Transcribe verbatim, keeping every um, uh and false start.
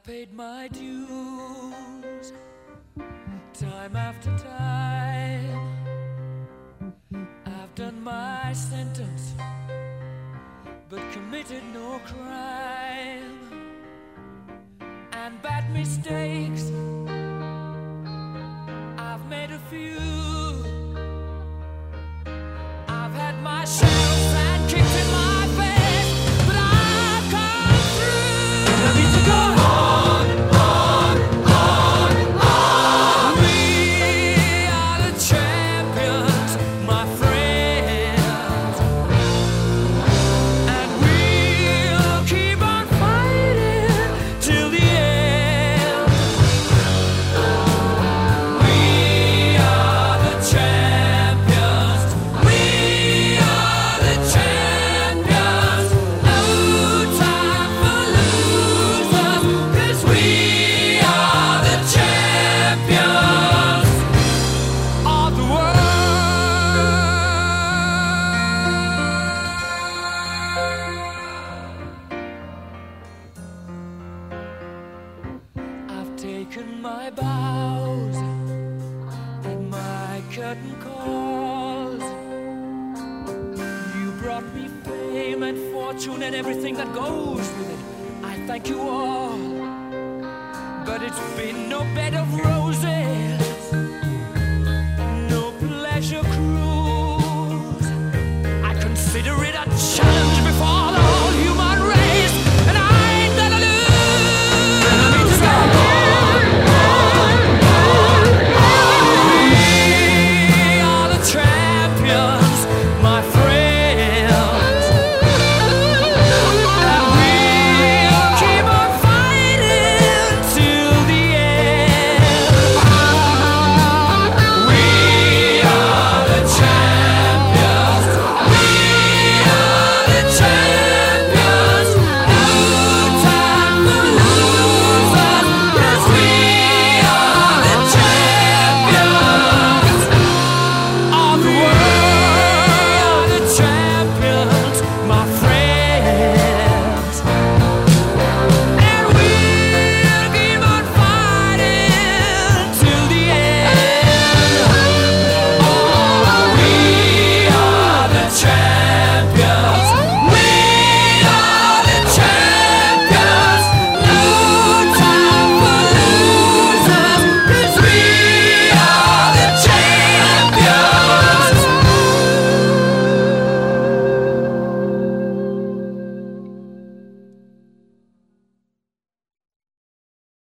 I've paid my dues, time after time. I've done my sentence, but committed no crime. And bad mistakes, I've made a few. I've had my shadows and kicked in my face, but I've come through. I need to go on, on, on, on. We are the champions, my friends, and we'll keep on fighting till the end. We are the champions. We are the champions. No time for losers, 'cause we are the champions of the world. I've taken my bows and my curtain calls. You brought me fame and fortune and everything that goes with it. I thank you all, but it's been no bed of roses.